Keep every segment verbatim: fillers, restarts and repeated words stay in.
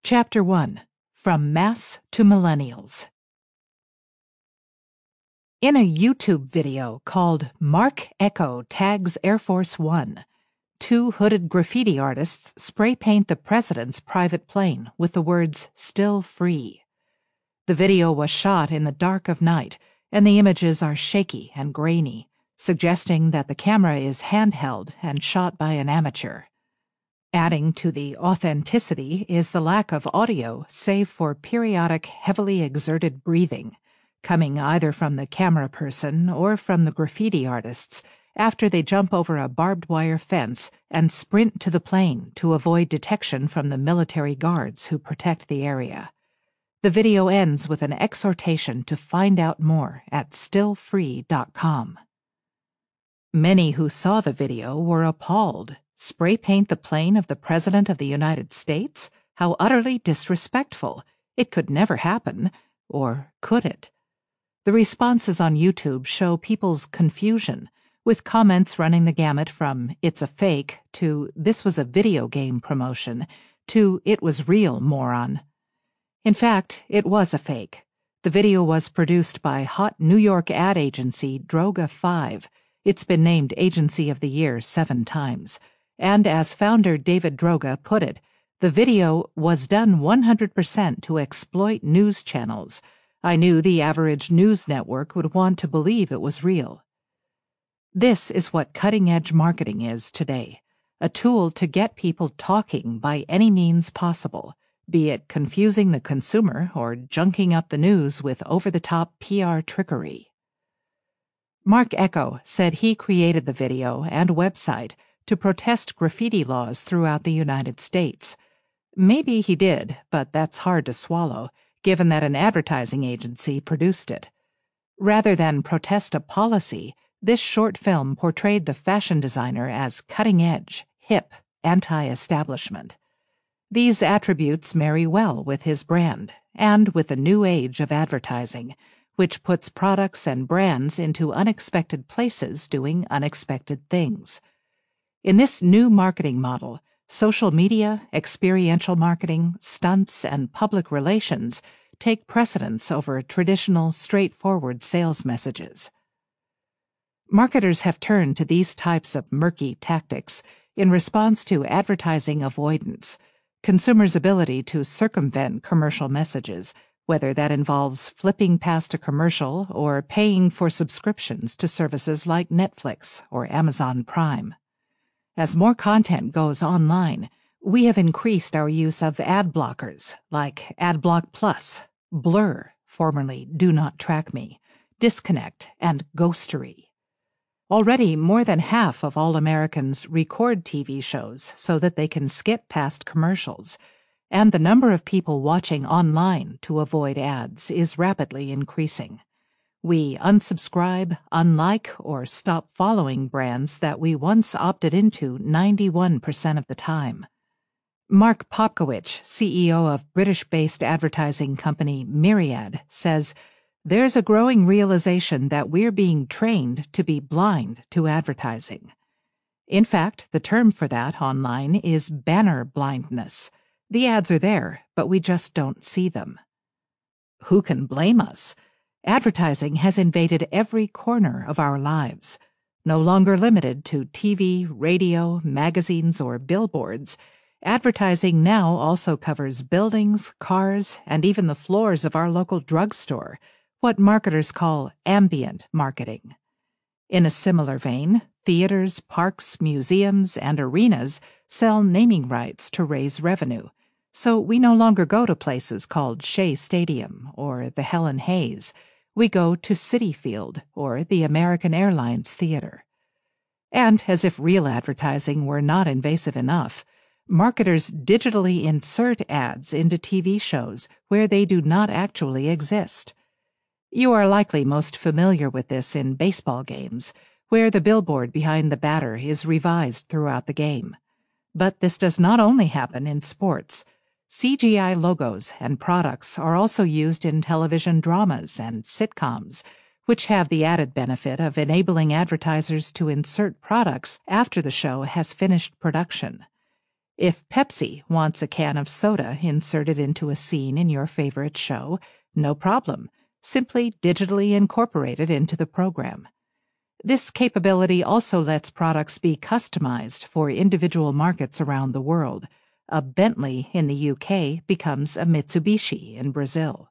Chapter one. From Mass to Millennials. In a YouTube video called Mark Echo Tags Air Force One, two hooded graffiti artists spray paint the president's private plane with the words, "Still Free." The video was shot in the dark of night, and the images are shaky and grainy, suggesting that the camera is handheld and shot by an amateur. Adding to the authenticity is the lack of audio save for periodic heavily exerted breathing, coming either from the camera person or from the graffiti artists after they jump over a barbed wire fence and sprint to the plane to avoid detection from the military guards who protect the area. The video ends with an exhortation to find out more at still free dot com. Many who saw the video were appalled. Spray paint the plane of the President of the United States? How utterly disrespectful. It could never happen. Or could it? The responses on YouTube show people's confusion, with comments running the gamut from "it's a fake" to "this was a video game promotion" to "it was real, moron." In fact, it was a fake. The video was produced by hot New York ad agency Droga five. It's been named Agency of the Year seven times. And as founder David Droga put it, the video was done one hundred percent to exploit news channels. I knew the average news network would want to believe it was real. This is what cutting-edge marketing is today, a tool to get people talking by any means possible, be it confusing the consumer or junking up the news with over-the-top P R trickery. Mark Echo said he created the video and website to protest graffiti laws throughout the United States. Maybe he did, but that's hard to swallow, given that an advertising agency produced it. Rather than protest a policy, this short film portrayed the fashion designer as cutting-edge, hip, anti-establishment. These attributes marry well with his brand, and with the new age of advertising, which puts products and brands into unexpected places doing unexpected things. In this new marketing model, social media, experiential marketing, stunts, and public relations take precedence over traditional, straightforward sales messages. Marketers have turned to these types of murky tactics in response to advertising avoidance, consumers' ability to circumvent commercial messages, whether that involves flipping past a commercial or paying for subscriptions to services like Netflix or Amazon Prime. As more content goes online, we have increased our use of ad blockers like AdBlock Plus, Blur, formerly Do Not Track Me, Disconnect, and Ghostery. Already, more than half of all Americans record T V shows so that they can skip past commercials, and the number of people watching online to avoid ads is rapidly increasing. We unsubscribe, unlike, or stop following brands that we once opted into ninety-one percent of the time. Mark Popkowicz, C E O of British-based advertising company Myriad, says, "There's a growing realization that we're being trained to be blind to advertising. In fact, the term for that online is banner blindness. The ads are there, but we just don't see them." Who can blame us? Advertising has invaded every corner of our lives. No longer limited to T V, radio, magazines, or billboards, advertising now also covers buildings, cars, and even the floors of our local drugstore, what marketers call ambient marketing. In a similar vein, theaters, parks, museums, and arenas sell naming rights to raise revenue, so we no longer go to places called Shea Stadium or the Helen Hayes. We go to Citi Field or the American Airlines Theater. And as if real advertising were not invasive enough, marketers digitally insert ads into T V shows where they do not actually exist. You are likely most familiar with this in baseball games, where the billboard behind the batter is revised throughout the game. But this does not only happen in sports. C G I logos and products are also used in television dramas and sitcoms, which have the added benefit of enabling advertisers to insert products after the show has finished production. If Pepsi wants a can of soda inserted into a scene in your favorite show, no problem. Simply digitally incorporate it into the program. This capability also lets products be customized for individual markets around the world. A Bentley in the U K becomes a Mitsubishi in Brazil.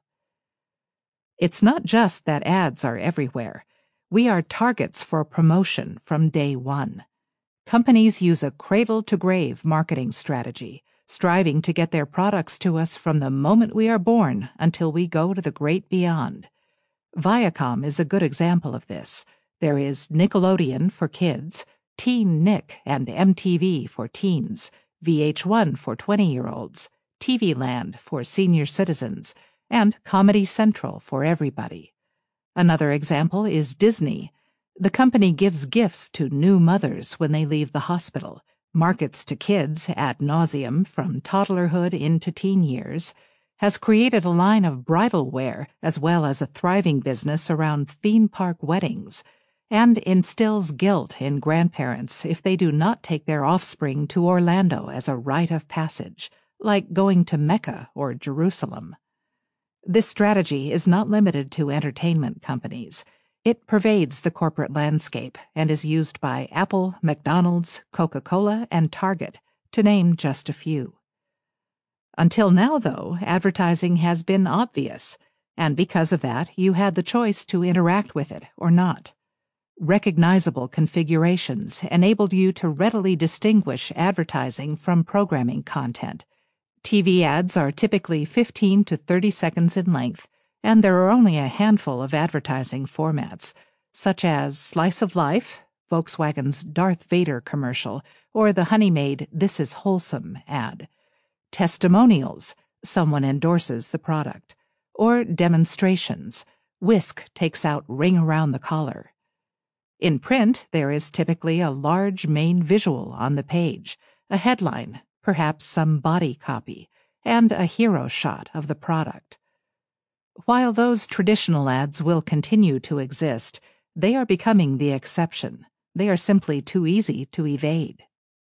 It's not just that ads are everywhere. We are targets for promotion from day one. Companies use a cradle-to-grave marketing strategy, striving to get their products to us from the moment we are born until we go to the great beyond. Viacom is a good example of this. There is Nickelodeon for kids, Teen Nick and M T V for teens, V H one for twenty-year-olds, T V Land for senior citizens, and Comedy Central for everybody. Another example is Disney. The company gives gifts to new mothers when they leave the hospital, markets to kids ad nauseum from toddlerhood into teen years, has created a line of bridal wear as well as a thriving business around theme park weddings, and instills guilt in grandparents if they do not take their offspring to Orlando as a rite of passage, like going to Mecca or Jerusalem. This strategy is not limited to entertainment companies. It pervades the corporate landscape and is used by Apple, McDonald's, Coca-Cola, and Target, to name just a few. Until now, though, advertising has been obvious, and because of that, you had the choice to interact with it or not. Recognizable configurations enabled you to readily distinguish advertising from programming content. T V ads are typically fifteen to thirty seconds in length, and there are only a handful of advertising formats, such as Slice of Life, Volkswagen's Darth Vader commercial, or the Honey-Maid This Is Wholesome ad. Testimonials, someone endorses the product. Or demonstrations, Whisk takes out Ring Around the Collar. In print, there is typically a large main visual on the page, a headline, perhaps some body copy, and a hero shot of the product. While those traditional ads will continue to exist, they are becoming the exception. They are simply too easy to evade.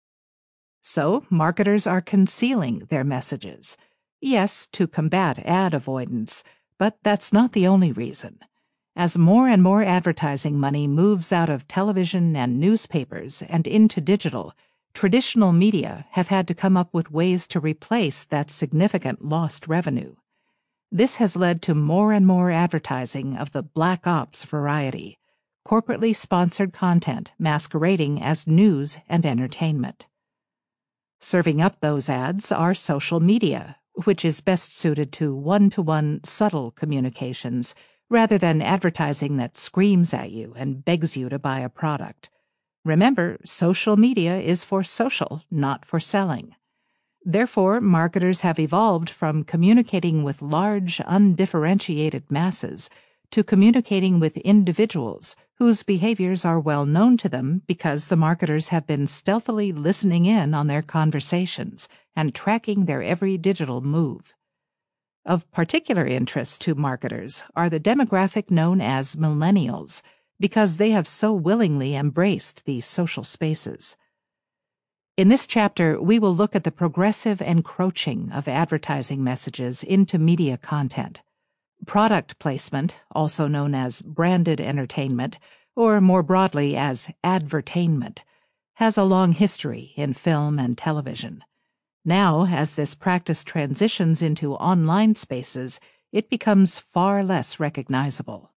So, marketers are concealing their messages. Yes, to combat ad avoidance, but that's not the only reason. As more and more advertising money moves out of television and newspapers and into digital, traditional media have had to come up with ways to replace that significant lost revenue. This has led to more and more advertising of the black ops variety, corporately sponsored content masquerading as news and entertainment. Serving up those ads are social media, which is best suited to one-to-one subtle communications rather than advertising that screams at you and begs you to buy a product. Remember, social media is for social, not for selling. Therefore, marketers have evolved from communicating with large, undifferentiated masses to communicating with individuals whose behaviors are well known to them because the marketers have been stealthily listening in on their conversations and tracking their every digital move. Of particular interest to marketers are the demographic known as millennials, because they have so willingly embraced these social spaces. In this chapter, we will look at the progressive encroaching of advertising messages into media content. Product placement, also known as branded entertainment, or more broadly as advertainment, has a long history in film and television. Now, as this practice transitions into online spaces, it becomes far less recognizable.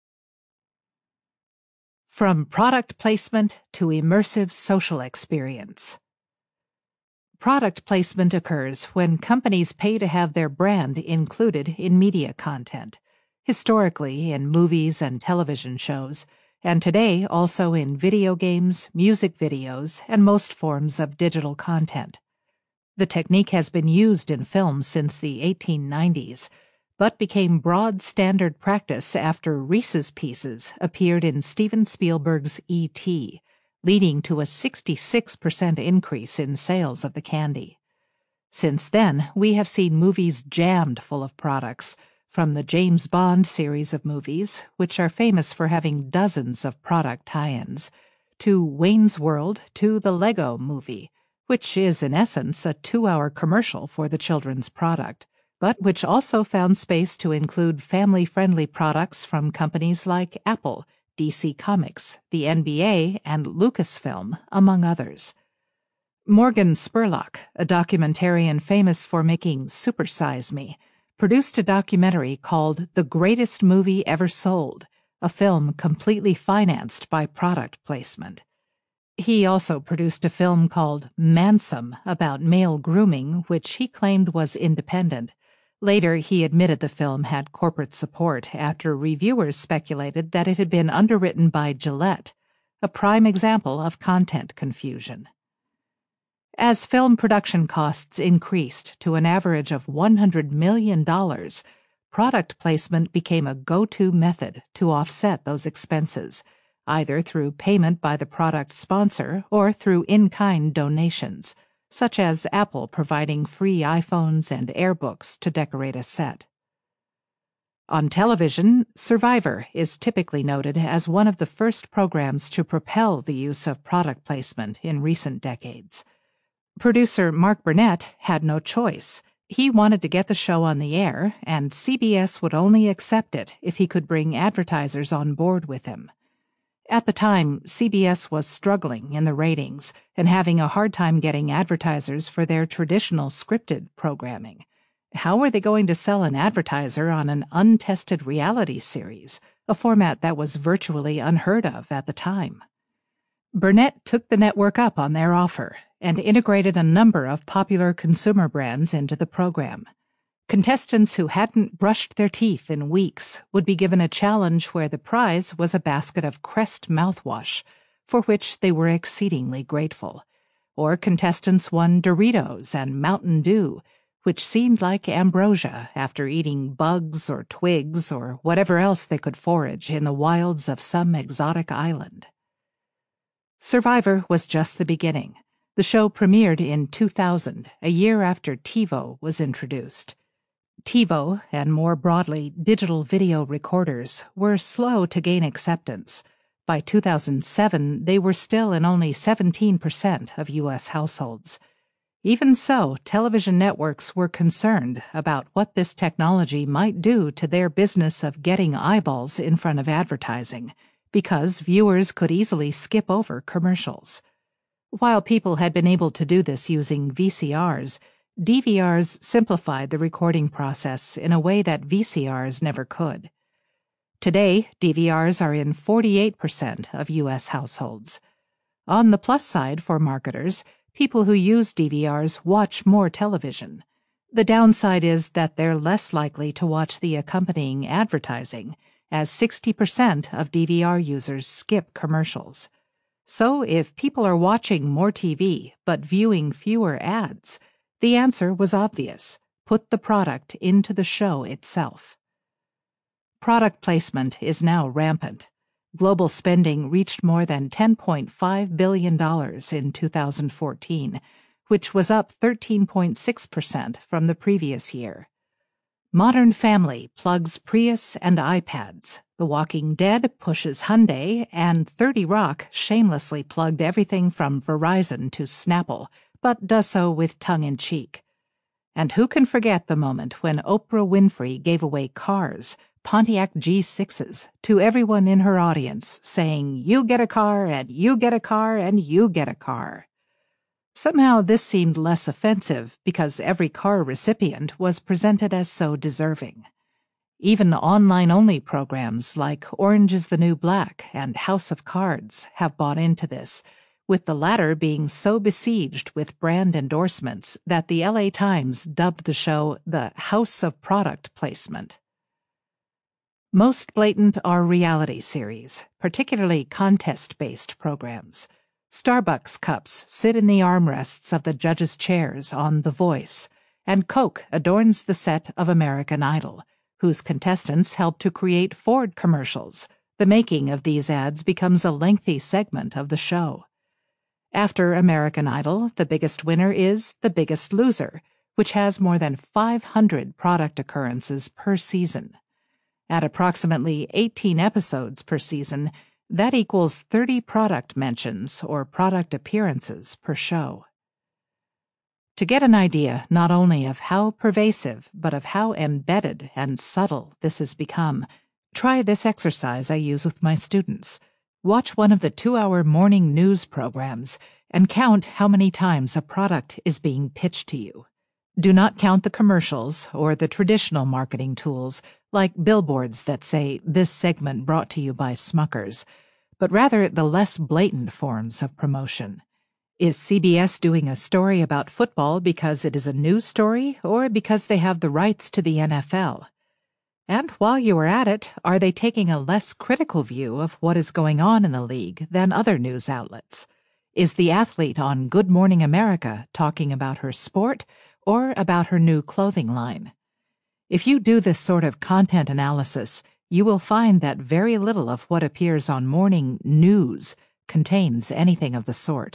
From product placement to immersive social experience. Product placement occurs when companies pay to have their brand included in media content, historically in movies and television shows, and today also in video games, music videos, and most forms of digital content. The technique has been used in film since the eighteen nineties, but became broad standard practice after Reese's Pieces appeared in Steven Spielberg's E T, leading to a sixty-six percent increase in sales of the candy. Since then, we have seen movies jammed full of products, from the James Bond series of movies, which are famous for having dozens of product tie-ins, to Wayne's World to the Lego Movie, which is in essence a two-hour commercial for the children's product, but which also found space to include family-friendly products from companies like Apple, D C Comics, the N B A, and Lucasfilm, among others. Morgan Spurlock, a documentarian famous for making Super Size Me, produced a documentary called The Greatest Movie Ever Sold, a film completely financed by product placement. He also produced a film called Mansome about male grooming, which he claimed was independent. Later, he admitted the film had corporate support after reviewers speculated that it had been underwritten by Gillette, a prime example of content confusion. As film production costs increased to an average of one hundred million dollars, product placement became a go-to method to offset those expenses, either through payment by the product sponsor or through in-kind donations, such as Apple providing free iPhones and AirBooks to decorate a set. On television, Survivor is typically noted as one of the first programs to propel the use of product placement in recent decades. Producer Mark Burnett had no choice. He wanted to get the show on the air, and C B S would only accept it if he could bring advertisers on board with him. At the time, C B S was struggling in the ratings and having a hard time getting advertisers for their traditional scripted programming. How were they going to sell an advertiser on an untested reality series, a format that was virtually unheard of at the time? Burnett took the network up on their offer and integrated a number of popular consumer brands into the program. Contestants who hadn't brushed their teeth in weeks would be given a challenge where the prize was a basket of Crest mouthwash, for which they were exceedingly grateful. Or contestants won Doritos and Mountain Dew, which seemed like ambrosia after eating bugs or twigs or whatever else they could forage in the wilds of some exotic island. Survivor was just the beginning. The show premiered in two thousand, a year after TiVo was introduced. TiVo, and more broadly, digital video recorders, were slow to gain acceptance. By two thousand seven, they were still in only seventeen percent of U S households. Even so, television networks were concerned about what this technology might do to their business of getting eyeballs in front of advertising, because viewers could easily skip over commercials. While people had been able to do this using V C Rs, D V Rs simplified the recording process in a way that V C Rs never could. Today, D V Rs are in forty-eight percent of U S households. On the plus side for marketers, people who use D V Rs watch more television. The downside is that they're less likely to watch the accompanying advertising, as sixty percent of D V R users skip commercials. So if people are watching more T V but viewing fewer ads, the answer was obvious: put the product into the show itself. Product placement is now rampant. Global spending reached more than ten point five billion dollars in two thousand fourteen, which was up thirteen point six percent from the previous year. Modern Family plugs Prius and iPads. The Walking Dead pushes Hyundai, and thirty Rock shamelessly plugged everything from Verizon to Snapple, but does so with tongue-in-cheek. And who can forget the moment when Oprah Winfrey gave away cars, Pontiac G sixes, to everyone in her audience, saying, "You get a car, and you get a car, and you get a car." Somehow this seemed less offensive because every car recipient was presented as so deserving. Even online-only programs like Orange is the New Black and House of Cards have bought into this, with the latter being so besieged with brand endorsements that the L A Times dubbed the show the House of Product Placement. Most blatant are reality series, particularly contest-based programs. Starbucks cups sit in the armrests of the judges' chairs on The Voice, and Coke adorns the set of American Idol, whose contestants help to create Ford commercials. The making of these ads becomes a lengthy segment of the show. After American Idol, the biggest winner is The Biggest Loser, which has more than five hundred product occurrences per season. At approximately eighteen episodes per season, that equals thirty product mentions or product appearances per show. To get an idea not only of how pervasive, but of how embedded and subtle this has become, try this exercise I use with my students. Watch one of the two-hour morning news programs and count how many times a product is being pitched to you. Do not count the commercials or the traditional marketing tools like billboards that say, "This segment brought to you by Smuckers," but rather the less blatant forms of promotion. Is C B S doing a story about football because it is a news story or because they have the rights to the N F L? And while you are at it, are they taking a less critical view of what is going on in the league than other news outlets? Is the athlete on Good Morning America talking about her sport or about her new clothing line? If you do this sort of content analysis, you will find that very little of what appears on morning news contains anything of the sort.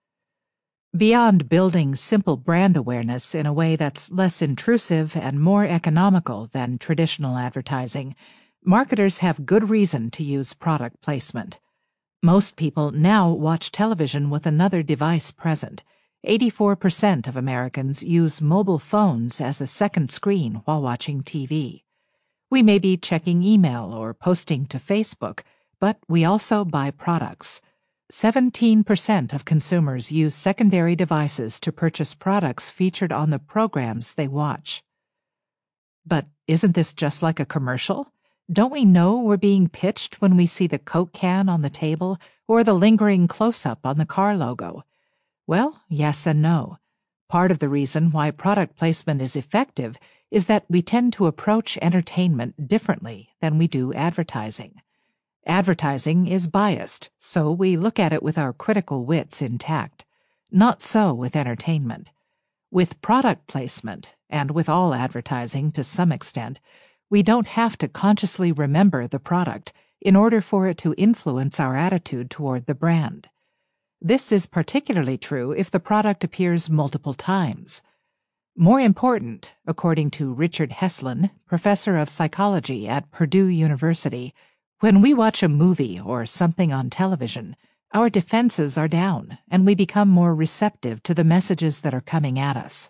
Beyond building simple brand awareness in a way that's less intrusive and more economical than traditional advertising, marketers have good reason to use product placement. Most people now watch television with another device present. eighty-four percent of Americans use mobile phones as a second screen while watching T V. We may be checking email or posting to Facebook, but we also buy products. seventeen percent of consumers use secondary devices to purchase products featured on the programs they watch. But isn't this just like a commercial? Don't we know we're being pitched when we see the Coke can on the table or the lingering close-up on the car logo? Well, yes and no. Part of the reason why product placement is effective is that we tend to approach entertainment differently than we do advertising. Advertising is biased, so we look at it with our critical wits intact. Not so with entertainment. With product placement, and with all advertising to some extent, we don't have to consciously remember the product in order for it to influence our attitude toward the brand. This is particularly true if the product appears multiple times. More important, according to Richard Heslin, professor of psychology at Purdue University, when we watch a movie or something on television, our defenses are down and we become more receptive to the messages that are coming at us.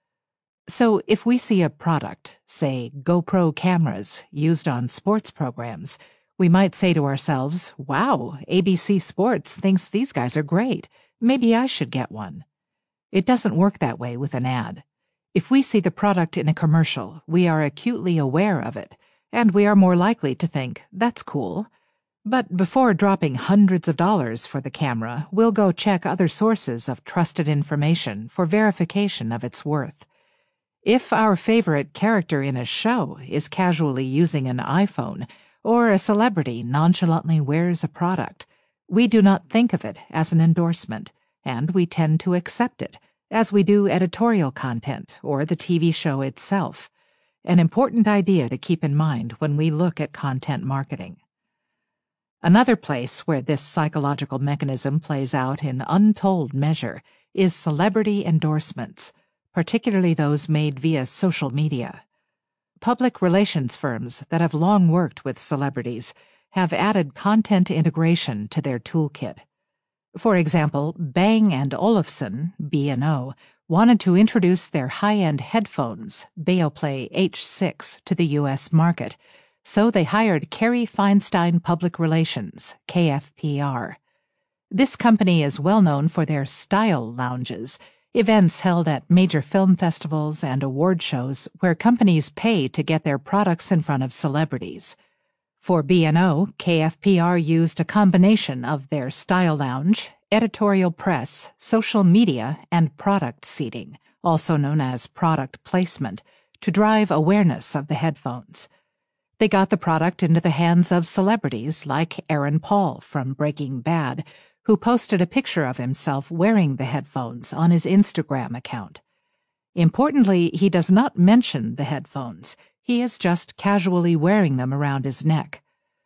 So if we see a product, say GoPro cameras, used on sports programs, we might say to ourselves, "Wow, A B C Sports thinks these guys are great. Maybe I should get one." It doesn't work that way with an ad. If we see the product in a commercial, we are acutely aware of it, and we are more likely to think, "That's cool." But before dropping hundreds of dollars for the camera, we'll go check other sources of trusted information for verification of its worth. If our favorite character in a show is casually using an iPhone, or a celebrity nonchalantly wears a product, we do not think of it as an endorsement, and we tend to accept it, as we do editorial content or the T V show itself. An important idea to keep in mind when we look at content marketing. Another place where this psychological mechanism plays out in untold measure is celebrity endorsements, particularly those made via social media. Public relations firms that have long worked with celebrities have added content integration to their toolkit. For example, Bang and Olufsen, B and O, wanted to introduce their high-end headphones, Beoplay H six, to the U S market, so they hired Carey Feinstein Public Relations, K F P R. This company is well known for their style lounges, events held at major film festivals and award shows where companies pay to get their products in front of celebrities. For B and O, K F P R used a combination of their style lounge, editorial press, social media, and product seeding, also known as product placement, to drive awareness of the headphones. They got the product into the hands of celebrities like Aaron Paul from Breaking Bad, who posted a picture of himself wearing the headphones on his Instagram account. Importantly, he does not mention the headphones. He is just casually wearing them around his neck.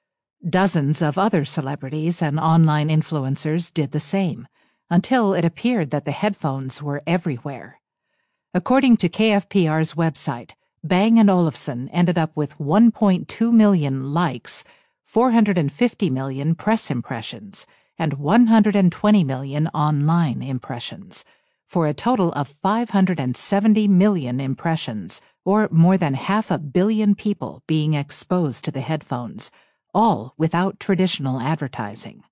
Dozens of other celebrities and online influencers did the same, until it appeared that the headphones were everywhere. According to K F P R's website, Bang and Olufsen ended up with one point two million likes, four hundred fifty million press impressions, and one hundred twenty million online impressions, for a total of five hundred seventy million impressions, or more than half a billion people being exposed to the headphones, all without traditional advertising.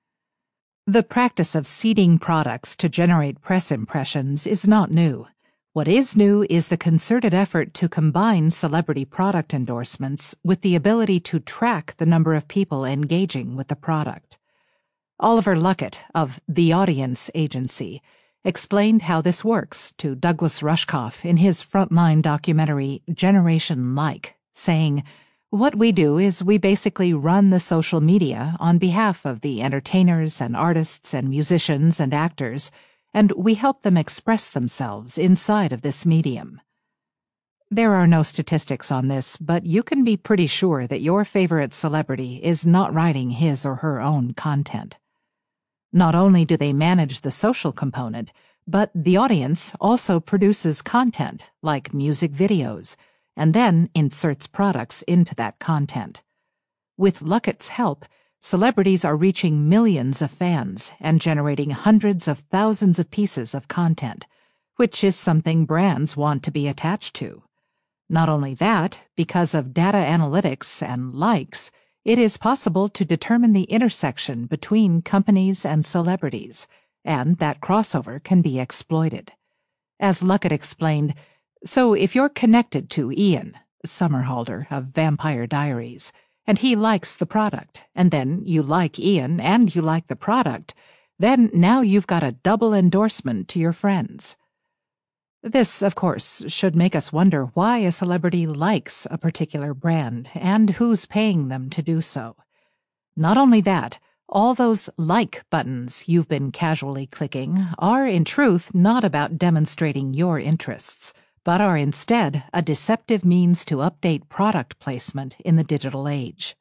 The practice of seeding products to generate press impressions is not new. What is new is the concerted effort to combine celebrity product endorsements with the ability to track the number of people engaging with the product. Oliver Luckett of The Audience Agency explained how this works to Douglas Rushkoff in his Frontline documentary Generation Like, saying, "What we do is we basically run the social media on behalf of the entertainers and artists and musicians and actors, and we help them express themselves inside of this medium." There are no statistics on this, but you can be pretty sure that your favorite celebrity is not writing his or her own content. Not only do they manage the social component, but The Audience also produces content, like music videos, and then inserts products into that content. With Luckett's help, celebrities are reaching millions of fans and generating hundreds of thousands of pieces of content, which is something brands want to be attached to. Not only that, because of data analytics and likes, it is possible to determine the intersection between companies and celebrities, and that crossover can be exploited. As Luckett explained, so if you're connected to Ian Somerhalder of Vampire Diaries, and he likes the product, and then you like Ian and you like the product, then now you've got a double endorsement to your friends. This, of course, should make us wonder why a celebrity likes a particular brand and who's paying them to do so. Not only that, all those like buttons you've been casually clicking are in truth not about demonstrating your interests, but are instead a deceptive means to update product placement in the digital age.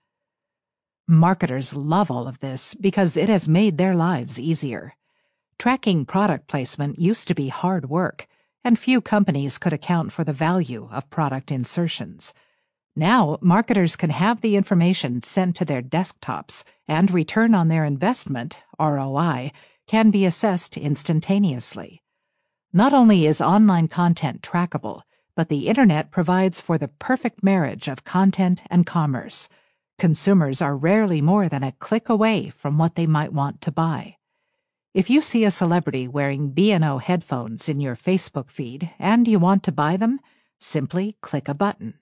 Marketers love all of this because it has made their lives easier. Tracking product placement used to be hard work, and few companies could account for the value of product insertions. Now, marketers can have the information sent to their desktops, and return on their investment, R O I, can be assessed instantaneously. Not only is online content trackable, but the Internet provides for the perfect marriage of content and commerce. Consumers are rarely more than a click away from what they might want to buy. If you see a celebrity wearing B and O headphones in your Facebook feed and you want to buy them, simply click a button.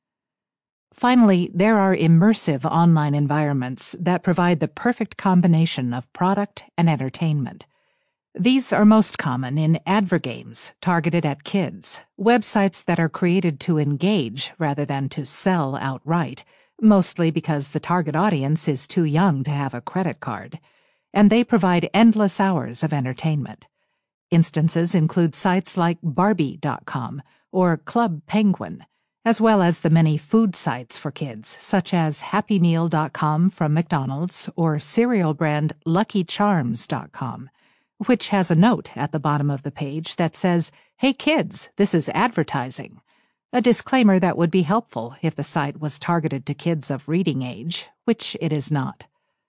Finally, there are immersive online environments that provide the perfect combination of product and entertainment. These are most common in advergames targeted at kids, websites that are created to engage rather than to sell outright, mostly because the target audience is too young to have a credit card, and they provide endless hours of entertainment. Instances include sites like Barbie dot com or Club Penguin, as well as the many food sites for kids, such as Happy Meal dot com from McDonald's or cereal brand Lucky Charms dot com, which has a note at the bottom of the page that says, "Hey kids, this is advertising," a disclaimer that would be helpful if the site was targeted to kids of reading age, which it is not.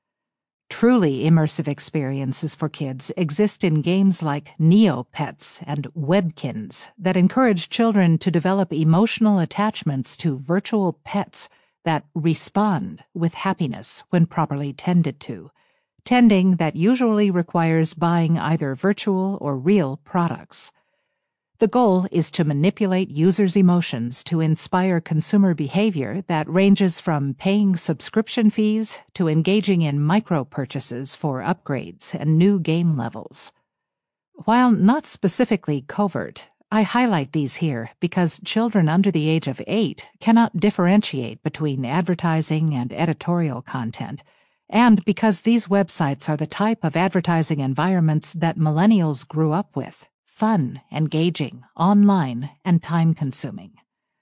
Truly immersive experiences for kids exist in games like Neopets and Webkinz that encourage children to develop emotional attachments to virtual pets that respond with happiness when properly tended to, tending that usually requires buying either virtual or real products. The goal is to manipulate users' emotions to inspire consumer behavior that ranges from paying subscription fees to engaging in micro-purchases for upgrades and new game levels. While not specifically covert, I highlight these here because children under the age of eight cannot differentiate between advertising and editorial content, and because these websites are the type of advertising environments that millennials grew up with. Fun, engaging, online, and time-consuming.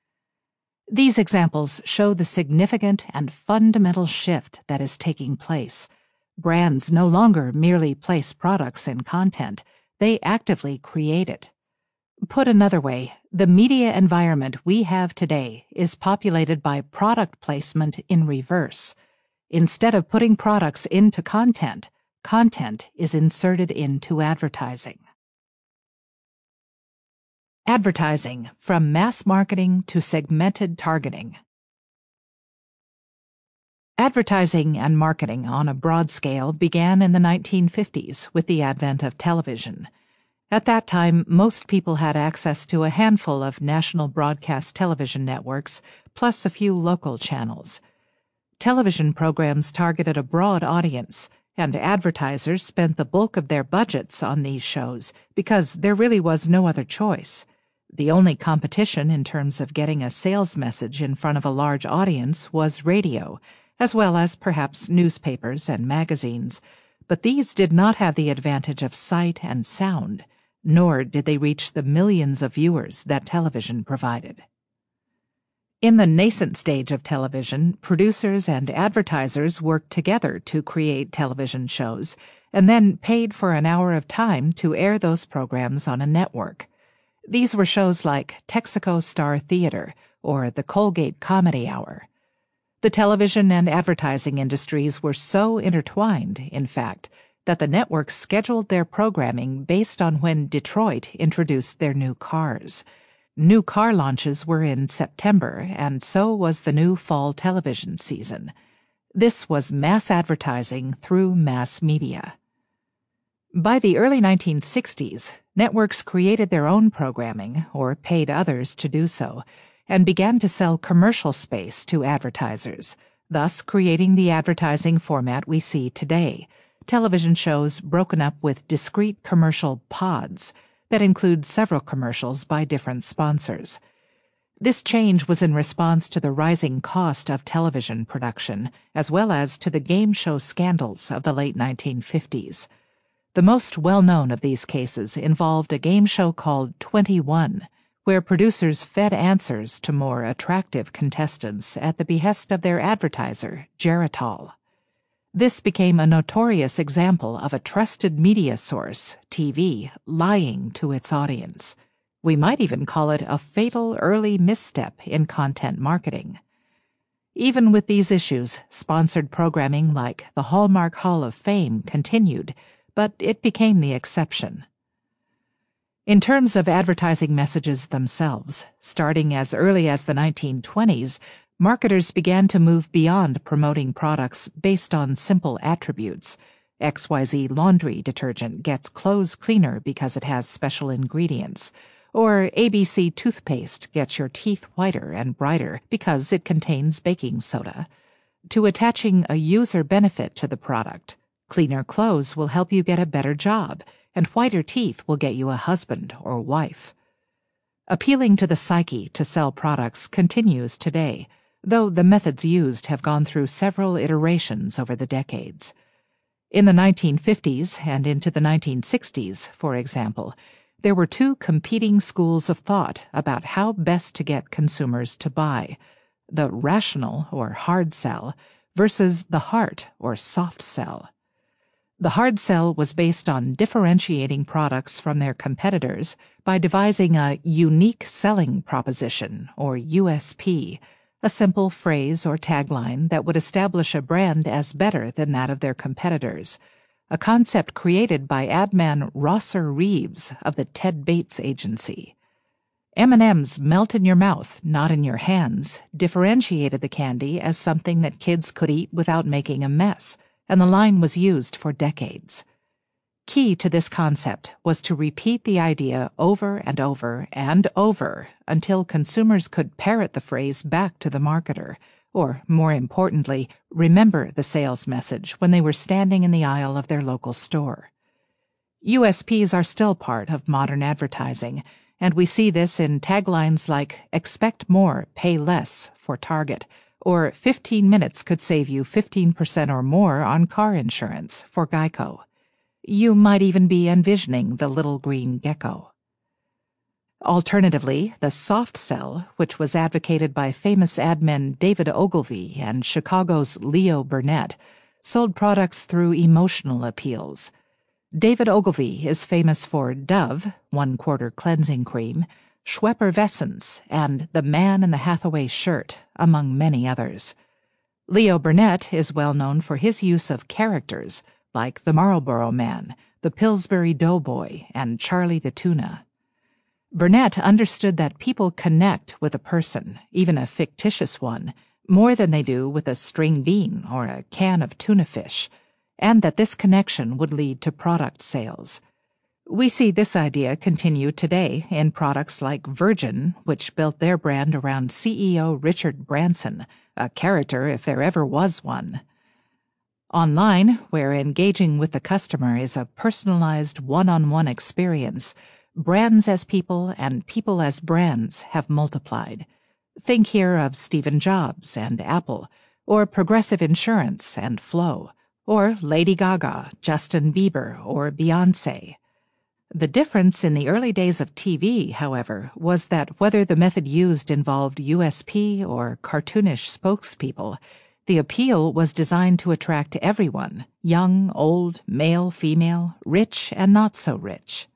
These examples show the significant and fundamental shift that is taking place. Brands no longer merely place products in content, they actively create it. Put another way, the media environment we have today is populated by product placement in reverse. Instead of putting products into content, content is inserted into advertising. Advertising, from mass marketing to segmented targeting. Advertising and marketing on a broad scale began in the nineteen fifties with the advent of television. At that time, most people had access to a handful of national broadcast television networks, plus a few local channels. Television programs targeted a broad audience, and advertisers spent the bulk of their budgets on these shows because there really was no other choice. The only competition in terms of getting a sales message in front of a large audience was radio, as well as perhaps newspapers and magazines, but these did not have the advantage of sight and sound, nor did they reach the millions of viewers that television provided. In the nascent stage of television, producers and advertisers worked together to create television shows, and then paid for an hour of time to air those programs on a network. These were shows like Texaco Star Theater or the Colgate Comedy Hour. The television and advertising industries were so intertwined, in fact, that the networks scheduled their programming based on when Detroit introduced their new cars. New car launches were in September, and so was the new fall television season. This was mass advertising through mass media. By the early nineteen sixties, networks created their own programming, or paid others to do so, and began to sell commercial space to advertisers, thus creating the advertising format we see today, television shows broken up with discrete commercial pods that include several commercials by different sponsors. This change was in response to the rising cost of television production, as well as to the game show scandals of the late nineteen fifties. The most well-known of these cases involved a game show called twenty-one, where producers fed answers to more attractive contestants at the behest of their advertiser, Geritol. This became a notorious example of a trusted media source, T V, lying to its audience. We might even call it a fatal early misstep in content marketing. Even with these issues, sponsored programming like the Hallmark Hall of Fame continued, but it became the exception. In terms of advertising messages themselves, starting as early as the nineteen twenties, marketers began to move beyond promoting products based on simple attributes. X Y Z laundry detergent gets clothes cleaner because it has special ingredients, or A B C toothpaste gets your teeth whiter and brighter because it contains baking soda, to attaching a user benefit to the product. Cleaner clothes will help you get a better job, and whiter teeth will get you a husband or wife. Appealing to the psyche to sell products continues today, though the methods used have gone through several iterations over the decades. In the nineteen fifties and into the nineteen sixties, for example, there were two competing schools of thought about how best to get consumers to buy: the rational or hard sell versus the heart or soft sell. The hard sell was based on differentiating products from their competitors by devising a unique selling proposition, or U S P, a simple phrase or tagline that would establish a brand as better than that of their competitors, a concept created by adman Rosser Reeves of the Ted Bates Agency. M and M's melt in your mouth, not in your hands, differentiated the candy as something that kids could eat without making a mess, and the line was used for decades. Key to this concept was to repeat the idea over and over and over until consumers could parrot the phrase back to the marketer, or, more importantly, remember the sales message when they were standing in the aisle of their local store. U S Ps are still part of modern advertising, and we see this in taglines like "Expect more, pay less" for Target, or fifteen minutes could save you fifteen percent or more on car insurance for Geico. You might even be envisioning the little green gecko. Alternatively, the soft sell, which was advocated by famous admen David Ogilvy and Chicago's Leo Burnett, sold products through emotional appeals. David Ogilvy is famous for Dove, one-quarter cleansing cream, Schwepper-Vessence, and The Man in the Hathaway Shirt, among many others. Leo Burnett is well known for his use of characters, like the Marlboro Man, the Pillsbury Doughboy, and Charlie the Tuna. Burnett understood that people connect with a person, even a fictitious one, more than they do with a string bean or a can of tuna fish, and that this connection would lead to product sales. We see this idea continue today in products like Virgin, which built their brand around C E O Richard Branson, a character if there ever was one. Online, where engaging with the customer is a personalized one-on-one experience, brands as people and people as brands have multiplied. Think here of Stephen Jobs and Apple, or Progressive Insurance and Flow, or Lady Gaga, Justin Bieber, or Beyoncé. The difference in the early days of T V, however, was that whether the method used involved U S P or cartoonish spokespeople, the appeal was designed to attract everyone, young, old, male, female, rich, and not so rich.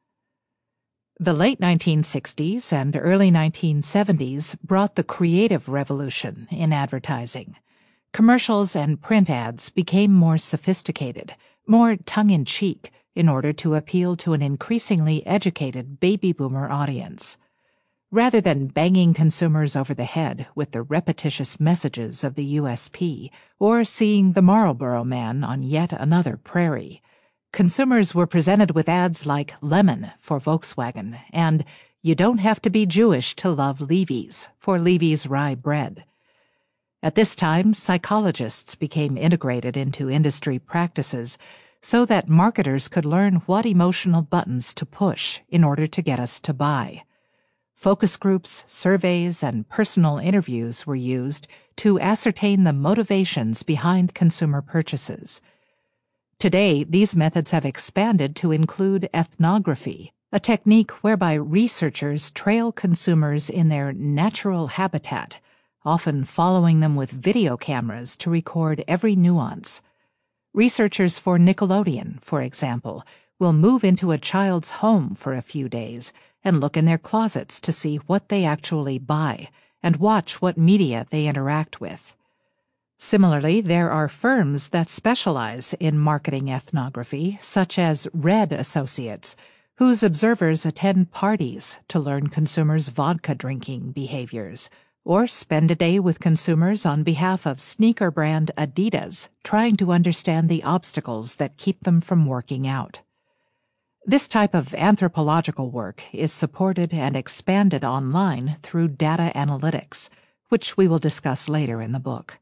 The late nineteen sixties and early nineteen seventies brought the creative revolution in advertising. Commercials and print ads became more sophisticated, more tongue-in-cheek, in order to appeal to an increasingly educated baby boomer audience. Rather than banging consumers over the head with the repetitious messages of the U S P or seeing the Marlboro Man on yet another prairie, consumers were presented with ads like Lemon for Volkswagen and You Don't Have to Be Jewish to Love Levy's for Levy's Rye Bread. At this time, psychologists became integrated into industry practices so that marketers could learn what emotional buttons to push in order to get us to buy. Focus groups, surveys, and personal interviews were used to ascertain the motivations behind consumer purchases. Today, these methods have expanded to include ethnography, a technique whereby researchers trail consumers in their natural habitat, often following them with video cameras to record every nuance. Researchers for Nickelodeon, for example, will move into a child's home for a few days and look in their closets to see what they actually buy and watch what media they interact with. Similarly, there are firms that specialize in marketing ethnography, such as Red Associates, whose observers attend parties to learn consumers' vodka drinking behaviors, or spend a day with consumers on behalf of sneaker brand Adidas, trying to understand the obstacles that keep them from working out. This type of anthropological work is supported and expanded online through data analytics, which we will discuss later in the book.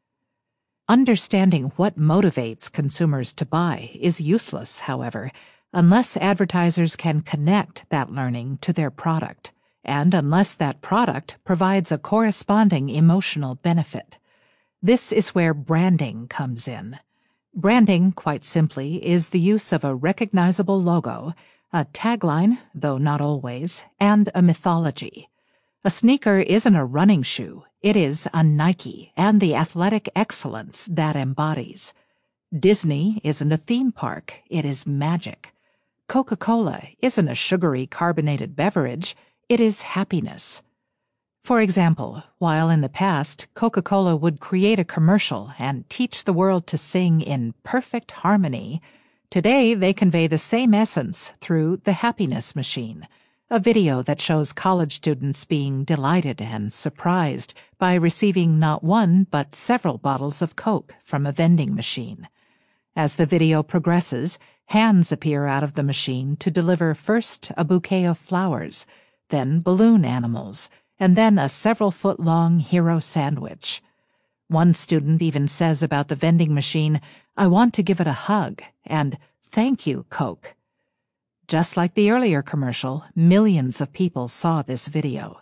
Understanding what motivates consumers to buy is useless, however, unless advertisers can connect that learning to their product, and unless that product provides a corresponding emotional benefit. This is where branding comes in. Branding, quite simply, is the use of a recognizable logo, a tagline, though not always, and a mythology. A sneaker isn't a running shoe, it is a Nike and the athletic excellence that embodies. Disney isn't a theme park, it is magic. Coca-Cola isn't a sugary carbonated beverage, it is happiness. For example, while in the past Coca-Cola would create a commercial and teach the world to sing in perfect harmony, today they convey the same essence through The Happiness Machine, a video that shows college students being delighted and surprised by receiving not one but several bottles of Coke from a vending machine. As the video progresses, hands appear out of the machine to deliver first a bouquet of flowers, then balloon animals, and then a several-foot-long hero sandwich. One student even says about the vending machine, "I want to give it a hug," and "Thank you, Coke." Just like the earlier commercial, millions of people saw this video.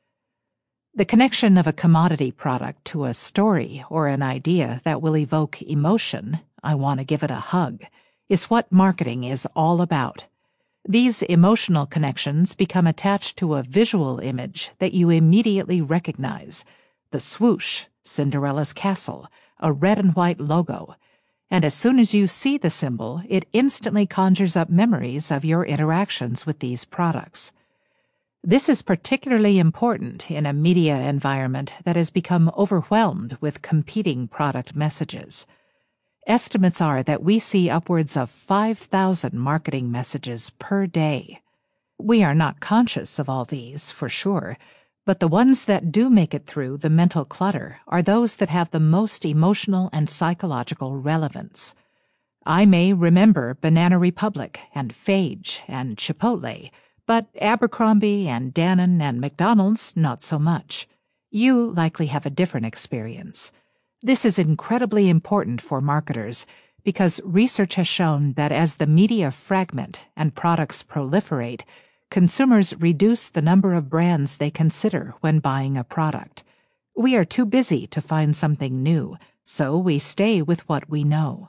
The connection of a commodity product to a story or an idea that will evoke emotion, "I want to give it a hug," is what marketing is all about. These emotional connections become attached to a visual image that you immediately recognize: the swoosh, Cinderella's castle, a red and white logo, and as soon as you see the symbol, it instantly conjures up memories of your interactions with these products. This is particularly important in a media environment that has become overwhelmed with competing product messages. Estimates are that we see upwards of five thousand marketing messages per day. We are not conscious of all these, for sure, but the ones that do make it through the mental clutter are those that have the most emotional and psychological relevance. I may remember Banana Republic and Phage and Chipotle, but Abercrombie and Dannon and McDonald's not so much. You likely have a different experience. This is incredibly important for marketers because research has shown that as the media fragment and products proliferate, consumers reduce the number of brands they consider when buying a product. We are too busy to find something new, so we stay with what we know.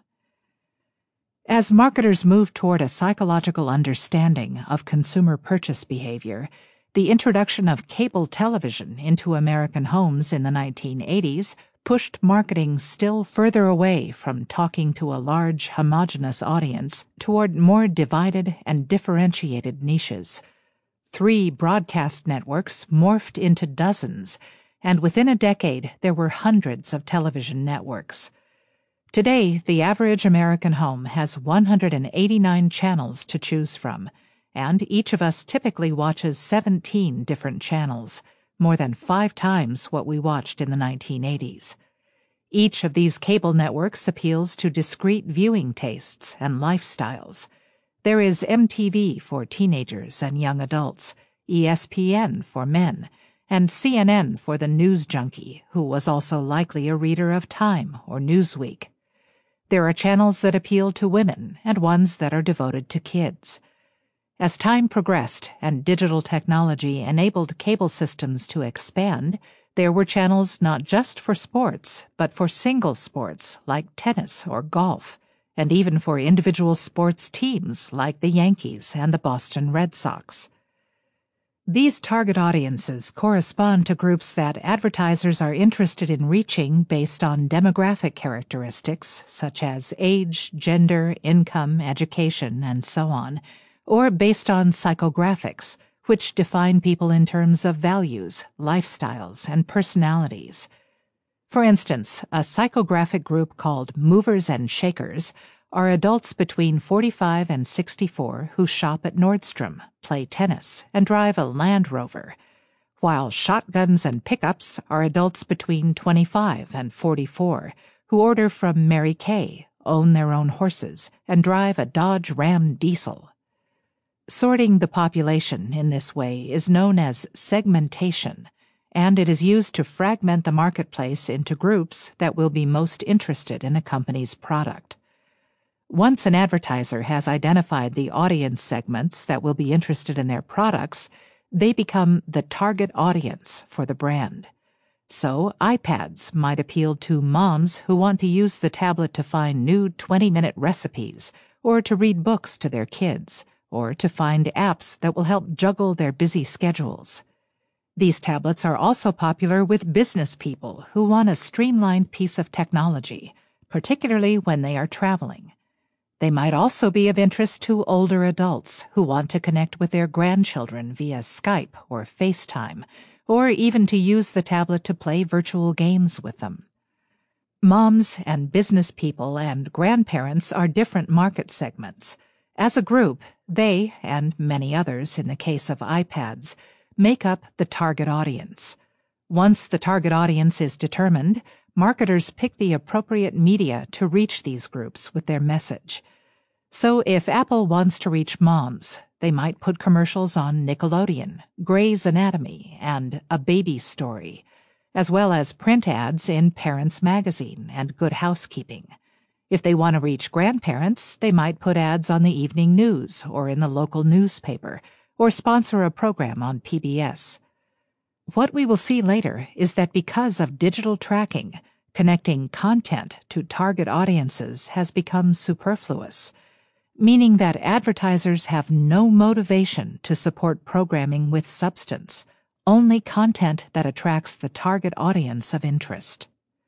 As marketers move toward a psychological understanding of consumer purchase behavior, the introduction of cable television into American homes in the nineteen eighties pushed marketing still further away from talking to a large, homogeneous audience toward more divided and differentiated niches. Three broadcast networks morphed into dozens, and within a decade there were hundreds of television networks. Today, the average American home has one hundred eighty-nine channels to choose from, and each of us typically watches seventeen different channels, more than five times what we watched in the nineteen eighties. Each of these cable networks appeals to discrete viewing tastes and lifestyles. There is M T V for teenagers and young adults, E S P N for men, and C N N for the news junkie who was also likely a reader of Time or Newsweek. There are channels that appeal to women and ones that are devoted to kids. As time progressed and digital technology enabled cable systems to expand, there were channels not just for sports, but for single sports like tennis or golf, and even for individual sports teams like the Yankees and the Boston Red Sox. These target audiences correspond to groups that advertisers are interested in reaching based on demographic characteristics such as age, gender, income, education, and so on, or based on psychographics, which define people in terms of values, lifestyles, and personalities. For instance, a psychographic group called Movers and Shakers are adults between forty-five and sixty-four who shop at Nordstrom, play tennis, and drive a Land Rover, while Shotguns and Pickups are adults between twenty-five and forty-four who order from Mary Kay, own their own horses, and drive a Dodge Ram diesel. Sorting the population in this way is known as segmentation, and it is used to fragment the marketplace into groups that will be most interested in a company's product. Once an advertiser has identified the audience segments that will be interested in their products, they become the target audience for the brand. So, iPads might appeal to moms who want to use the tablet to find new twenty-minute recipes, or to read books to their kids, or to find apps that will help juggle their busy schedules. These tablets are also popular with business people who want a streamlined piece of technology, particularly when they are traveling. They might also be of interest to older adults who want to connect with their grandchildren via Skype or FaceTime, or even to use the tablet to play virtual games with them. Moms and business people and grandparents are different market segments. As a group, they, and many others in the case of iPads, make up the target audience. Once the target audience is determined, marketers pick the appropriate media to reach these groups with their message. So if Apple wants to reach moms, they might put commercials on Nickelodeon, Grey's Anatomy, and A Baby Story, as well as print ads in Parents Magazine and Good Housekeeping. If they want to reach grandparents, they might put ads on the evening news or in the local newspaper, or sponsor a program on P B S. What we will see later is that because of digital tracking, connecting content to target audiences has become superfluous, meaning that advertisers have no motivation to support programming with substance, only content that attracts the target audience of interest.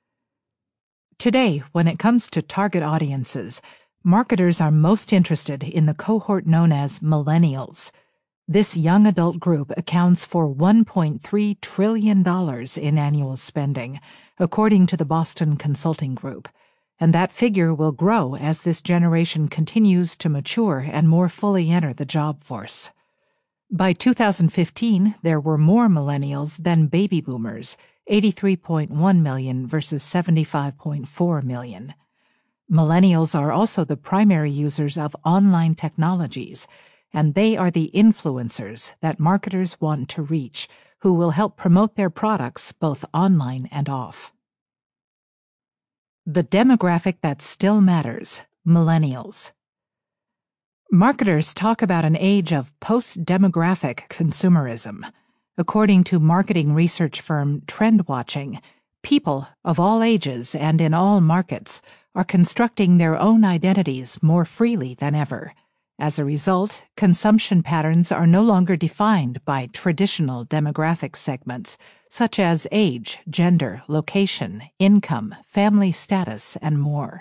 Today, when it comes to target audiences, marketers are most interested in the cohort known as millennials. This young adult group accounts for one point three trillion dollars in annual spending, according to the Boston Consulting Group, and that figure will grow as this generation continues to mature and more fully enter the job force. By two thousand fifteen, there were more millennials than baby boomers, eighty-three point one million versus seventy-five point four million. Millennials are also the primary users of online technologies, and they are the influencers that marketers want to reach, who will help promote their products both online and off. The demographic that still matters: millennials. Marketers talk about an age of post-demographic consumerism. According to marketing research firm TrendWatching, people of all ages and in all markets are constructing their own identities more freely than ever. As a result, consumption patterns are no longer defined by traditional demographic segments, such as age, gender, location, income, family status, and more.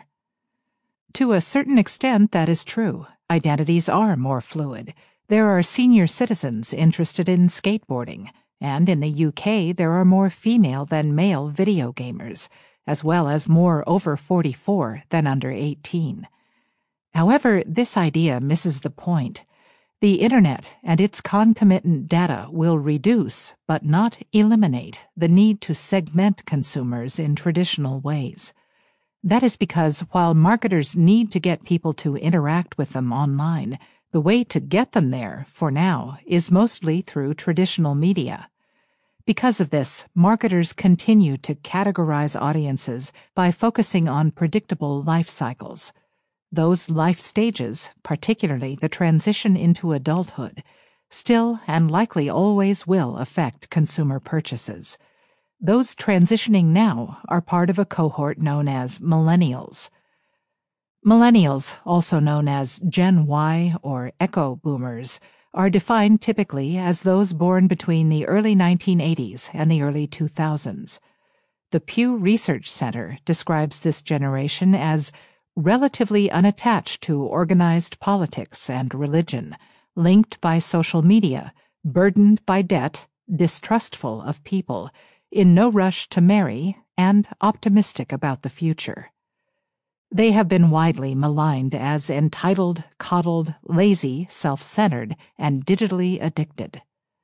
To a certain extent, that is true. Identities are more fluid. There are senior citizens interested in skateboarding, and in the U K there are more female than male video gamers, as well as more over forty-four than under eighteen. However, this idea misses the point. The Internet and its concomitant data will reduce, but not eliminate, the need to segment consumers in traditional ways. That is because while marketers need to get people to interact with them online, the way to get them there, for now, is mostly through traditional media. Because of this, marketers continue to categorize audiences by focusing on predictable life cycles. Those life stages, particularly the transition into adulthood, still and likely always will affect consumer purchases. Those transitioning now are part of a cohort known as millennials. Millennials, also known as Gen Y or Echo Boomers, are defined typically as those born between the early nineteen eighties and the early two thousands. The Pew Research Center describes this generation as relatively unattached to organized politics and religion, linked by social media, burdened by debt, distrustful of people, in no rush to marry, and optimistic about the future. They have been widely maligned as entitled, coddled, lazy, self-centered, and digitally addicted.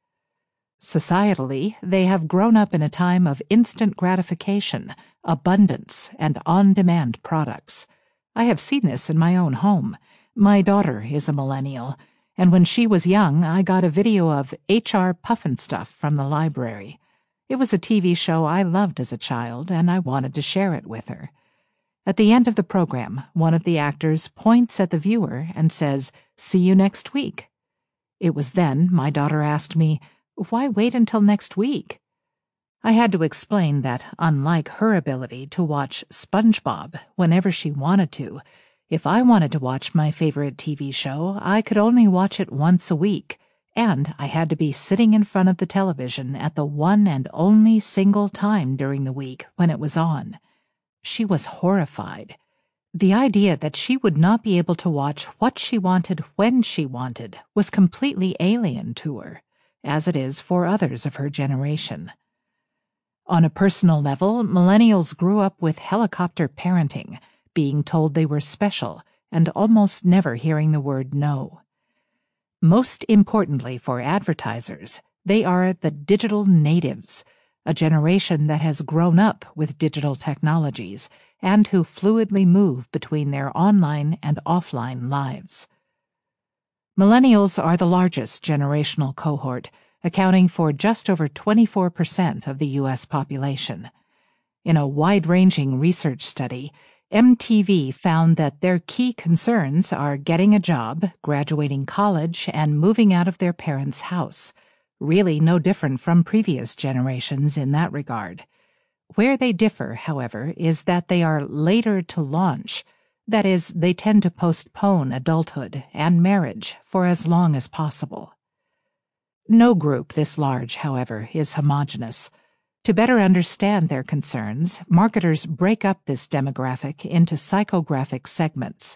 Societally, they have grown up in a time of instant gratification, abundance, and on-demand products. I have seen this in my own home. My daughter is a millennial, and when she was young, I got a video of H R Pufnstuf from the library. It was a T V show I loved as a child, and I wanted to share it with her. At the end of the program, one of the actors points at the viewer and says, "See you next week." It was then my daughter asked me, "Why wait until next week?" I had to explain that, unlike her ability to watch SpongeBob whenever she wanted to, if I wanted to watch my favorite T V show, I could only watch it once a week, and I had to be sitting in front of the television at the one and only single time during the week when it was on. She was horrified. The idea that she would not be able to watch what she wanted when she wanted was completely alien to her, as it is for others of her generation. On a personal level, millennials grew up with helicopter parenting, being told they were special, and almost never hearing the word no. Most importantly for advertisers, they are the digital natives, a generation that has grown up with digital technologies and who fluidly move between their online and offline lives. Millennials are the largest generational cohort, accounting for just over twenty-four percent of the U S population. In a wide-ranging research study, M T V found that their key concerns are getting a job, graduating college, and moving out of their parents' house, really no different from previous generations in that regard. Where they differ, however, is that they are later to launch. That is, they tend to postpone adulthood and marriage for as long as possible. No group this large, however, is homogeneous. To better understand their concerns, marketers break up this demographic into psychographic segments.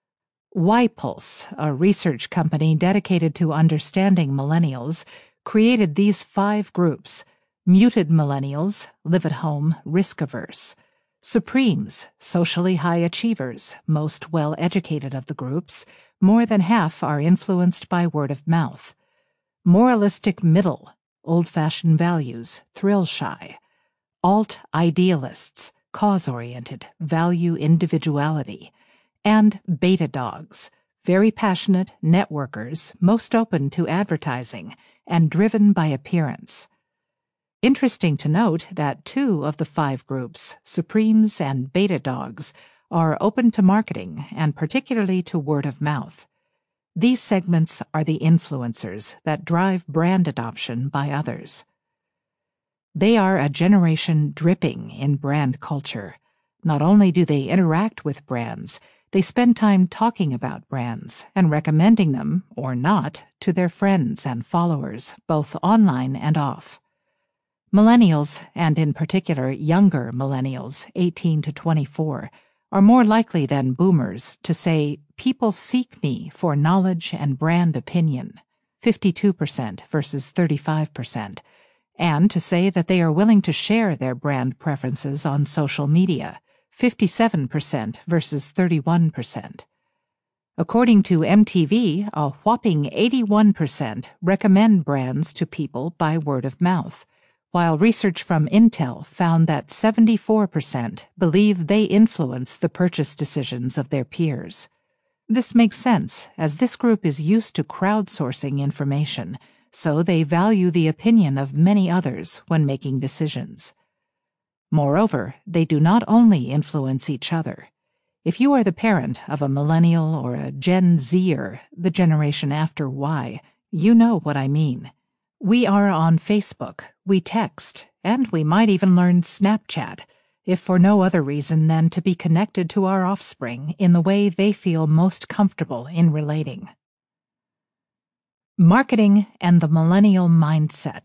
YPulse, a research company dedicated to understanding millennials, created these five groups: muted millennials, live at home, risk-averse; supremes, socially high achievers, most well-educated of the groups, more than half are influenced by word of mouth; Moralistic middle, old-fashioned values, thrill-shy. Alt-idealists, cause-oriented, value individuality. And beta dogs, very passionate networkers, most open to advertising, and driven by appearance. Interesting to note that two of the five groups, Supremes and beta dogs, are open to marketing and particularly to word of mouth. These segments are the influencers that drive brand adoption by others. They are a generation dripping in brand culture. Not only do they interact with brands, they spend time talking about brands and recommending them, or not, to their friends and followers, both online and off. Millennials, and in particular younger millennials, eighteen to twenty-four, are more likely than boomers to say, "People seek me for knowledge and brand opinion," fifty-two percent versus thirty-five percent, and to say that they are willing to share their brand preferences on social media, fifty-seven percent versus thirty-one percent. According to M T V, a whopping eighty-one percent recommend brands to people by word of mouth, while research from Intel found that seventy-four percent believe they influence the purchase decisions of their peers. This makes sense, as this group is used to crowdsourcing information, so they value the opinion of many others when making decisions. Moreover, they do not only influence each other. If you are the parent of a millennial or a Gen Zer, the generation after Y, you know what I mean. We are on Facebook, we text, and we might even learn Snapchat, if for no other reason than to be connected to our offspring in the way they feel most comfortable in relating. Marketing and the millennial mindset.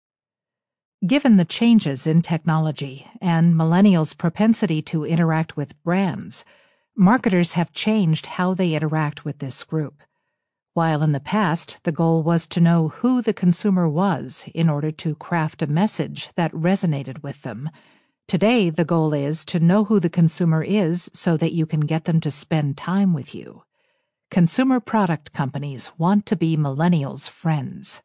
Given the changes in technology and millennials' propensity to interact with brands, marketers have changed how they interact with this group. While in the past the goal was to know who the consumer was in order to craft a message that resonated with them, today the goal is to know who the consumer is so that you can get them to spend time with you. Consumer product companies want to be millennials' friends.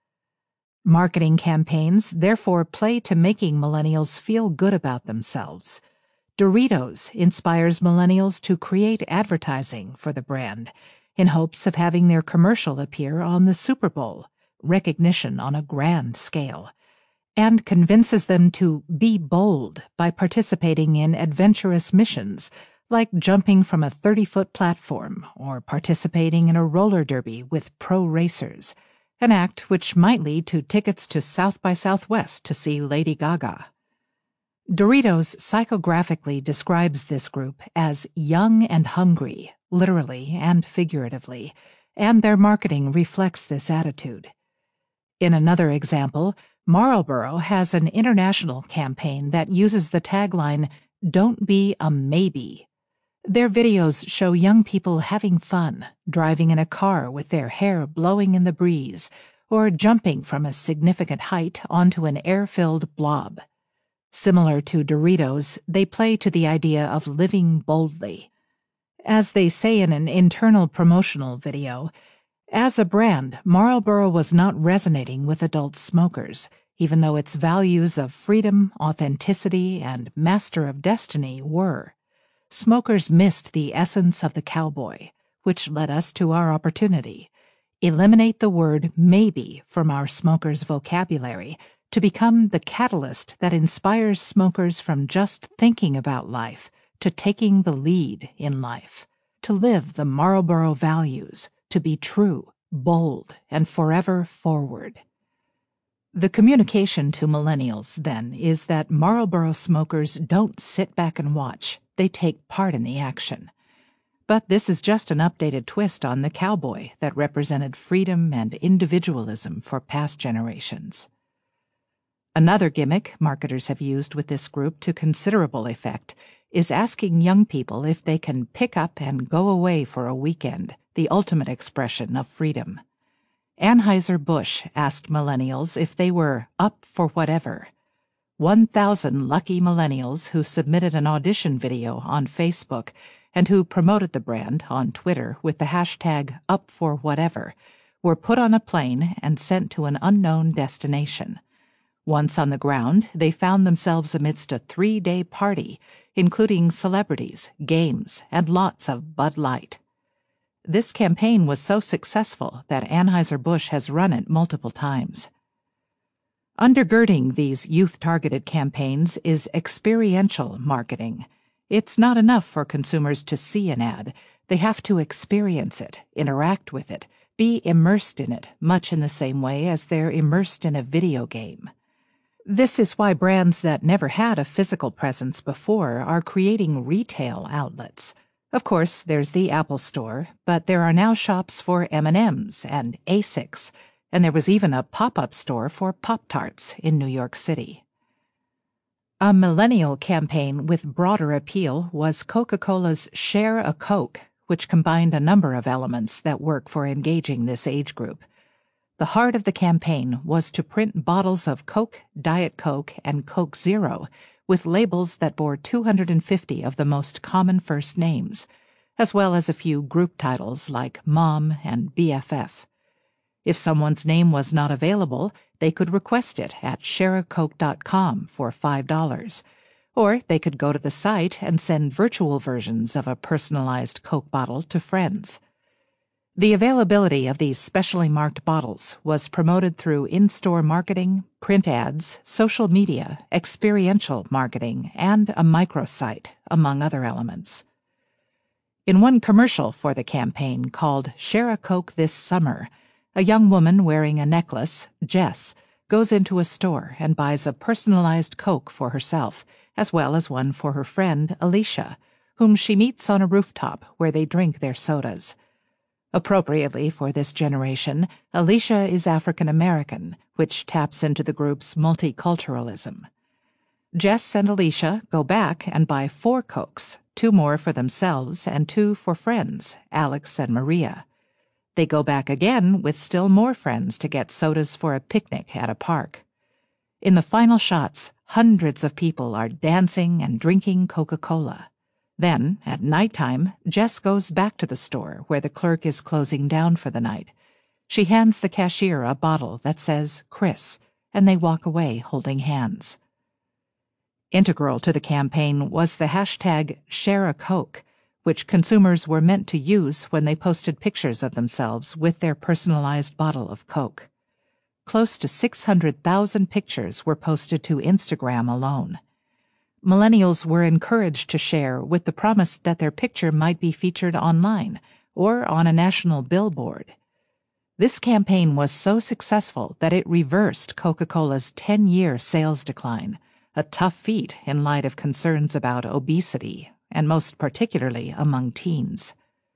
Marketing campaigns therefore play to making millennials feel good about themselves. Doritos inspires millennials to create advertising for the brand, in hopes of having their commercial appear on the Super Bowl, recognition on a grand scale, and convinces them to be bold by participating in adventurous missions, like jumping from a thirty-foot platform or participating in a roller derby with pro racers, an act which might lead to tickets to South by Southwest to see Lady Gaga. Doritos psychographically describes this group as young and hungry, literally and figuratively, and their marketing reflects this attitude. In another example, Marlboro has an international campaign that uses the tagline, "Don't be a maybe." Their videos show young people having fun, driving in a car with their hair blowing in the breeze, or jumping from a significant height onto an air-filled blob. Similar to Doritos, they play to the idea of living boldly. As they say in an internal promotional video, as a brand, Marlboro was not resonating with adult smokers, even though its values of freedom, authenticity, and master of destiny were. Smokers missed the essence of the cowboy, which led us to our opportunity. Eliminate the word maybe from our smokers' vocabulary to become the catalyst that inspires smokers from just thinking about life to taking the lead in life, to live the Marlboro values, to be true, bold, and forever forward. The communication to millennials, then, is that Marlboro smokers don't sit back and watch, they take part in the action. But this is just an updated twist on the cowboy that represented freedom and individualism for past generations. Another gimmick marketers have used with this group to considerable effect is asking young people if they can pick up and go away for a weekend, the ultimate expression of freedom. Anheuser-Busch asked millennials if they were up for whatever. one thousand lucky millennials who submitted an audition video on Facebook and who promoted the brand on Twitter with the hashtag up for whatever were put on a plane and sent to an unknown destination. Once on the ground, they found themselves amidst a three-day party, including celebrities, games, and lots of Bud Light. This campaign was so successful that Anheuser-Busch has run it multiple times. Undergirding these youth-targeted campaigns is experiential marketing. It's not enough for consumers to see an ad. They have to experience it, interact with it, be immersed in it, much in the same way as they're immersed in a video game. This is why brands that never had a physical presence before are creating retail outlets. Of course, there's the Apple Store, but there are now shops for M and M's and Asics, and there was even a pop-up store for Pop-Tarts in New York City. A millennial campaign with broader appeal was Coca-Cola's Share a Coke, which combined a number of elements that work for engaging this age group. The heart of the campaign was to print bottles of Coke, Diet Coke, and Coke Zero with labels that bore two hundred fifty of the most common first names, as well as a few group titles like Mom and B F F. If someone's name was not available, they could request it at share a coke dot com for five dollars, or they could go to the site and send virtual versions of a personalized Coke bottle to friends. The availability of these specially marked bottles was promoted through in-store marketing, print ads, social media, experiential marketing, and a microsite, among other elements. In one commercial for the campaign called Share a Coke This Summer, a young woman wearing a necklace, Jess, goes into a store and buys a personalized Coke for herself, as well as one for her friend, Alicia, whom she meets on a rooftop where they drink their sodas. Appropriately for this generation, Alicia is African American, which taps into the group's multiculturalism. Jess and Alicia go back and buy four Cokes, two more for themselves and two for friends, Alex and Maria. They go back again with still more friends to get sodas for a picnic at a park. In the final shots, hundreds of people are dancing and drinking Coca-Cola. Then, at nighttime, Jess goes back to the store where the clerk is closing down for the night. She hands the cashier a bottle that says Chris, and they walk away holding hands. Integral to the campaign was the hashtag ShareACoke, which consumers were meant to use when they posted pictures of themselves with their personalized bottle of Coke. Close to six hundred thousand pictures were posted to Instagram alone. Millennials were encouraged to share with the promise that their picture might be featured online or on a national billboard. This campaign was so successful that it reversed Coca-Cola's ten-year sales decline, a tough feat in light of concerns about obesity, and most particularly among teens.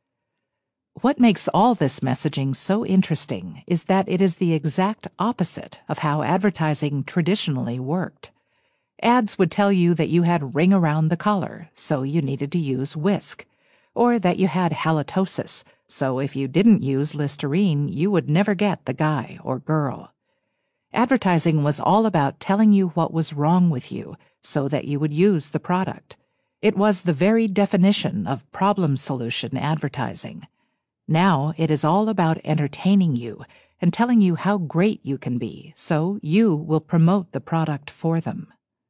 What makes all this messaging so interesting is that it is the exact opposite of how advertising traditionally worked. Ads would tell you that you had ring around the collar, so you needed to use whisk, or that you had halitosis, so if you didn't use Listerine, you would never get the guy or girl. Advertising was all about telling you what was wrong with you so that you would use the product. It was the very definition of problem solution advertising. Now it is all about entertaining you and telling you how great you can be, so you will promote the product for them.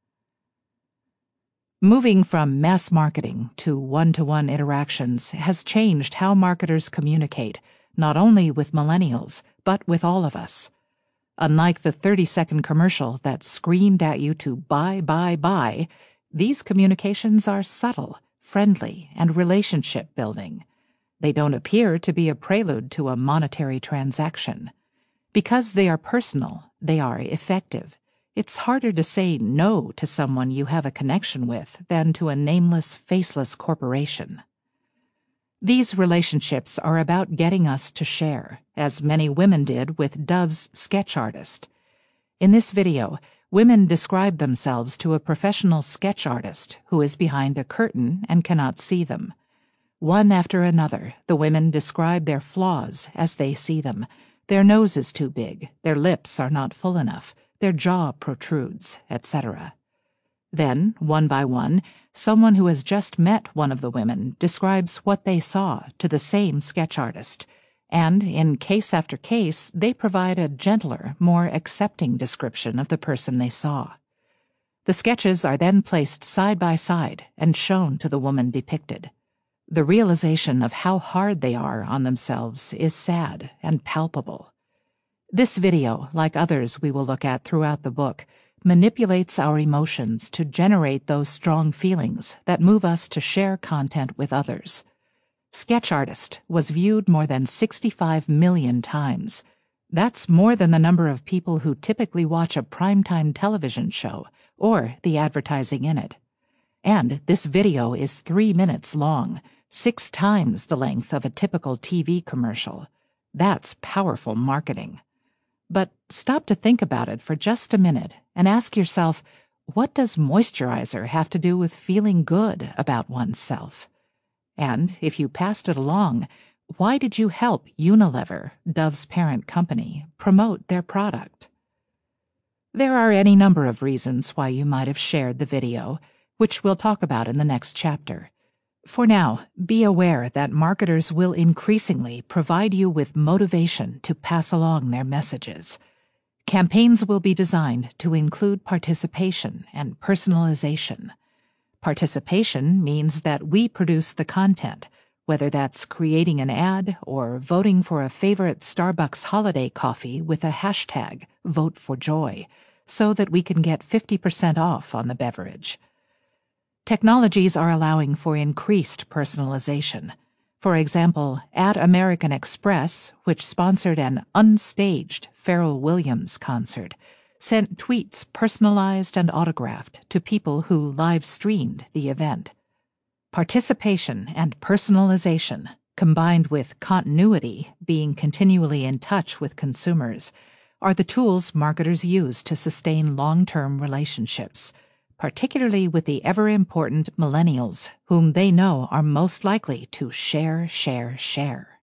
Moving from mass marketing to one-to-one interactions has changed how marketers communicate, not only with millennials, but with all of us. Unlike the thirty-second commercial that screamed at you to buy, buy, buy, these communications are subtle, friendly, and relationship-building. They don't appear to be a prelude to a monetary transaction. Because they are personal, they are effective. It's harder to say no to someone you have a connection with than to a nameless, faceless corporation. These relationships are about getting us to share, as many women did with Dove's sketch artist. In this video, women describe themselves to a professional sketch artist who is behind a curtain and cannot see them. One after another, the women describe their flaws as they see them. Their nose is too big, their lips are not full enough, their jaw protrudes, et cetera. Then, one by one, someone who has just met one of the women describes what they saw to the same sketch artist, And in case after case, they provide a gentler, more accepting description of the person they saw. The sketches are then placed side by side and shown to the woman depicted. The realization of how hard they are on themselves is sad and palpable. This video, like others we will look at throughout the book, manipulates our emotions to generate those strong feelings that move us to share content with others. Sketch Artist was viewed more than sixty-five million times. That's more than the number of people who typically watch a primetime television show or the advertising in it. And this video is three minutes long, six times the length of a typical T V commercial. That's powerful marketing. But stop to think about it for just a minute and ask yourself, what does moisturizer have to do with feeling good about oneself? And if you passed it along, why did you help Unilever, Dove's parent company, promote their product? There are any number of reasons why you might have shared the video, which we'll talk about in the next chapter. For now, be aware that marketers will increasingly provide you with motivation to pass along their messages. Campaigns will be designed to include participation and personalization. Participation means that we produce the content, whether that's creating an ad or voting for a favorite Starbucks holiday coffee with a hashtag, Vote for Joy, so that we can get fifty percent off on the beverage. Technologies are allowing for increased personalization. For example, at American Express, which sponsored an unstaged Pharrell Williams concert, sent tweets personalized and autographed to people who live-streamed the event. Participation and personalization, combined with continuity, being continually in touch with consumers, are the tools marketers use to sustain long-term relationships, particularly with the ever-important millennials, whom they know are most likely to share, share, share.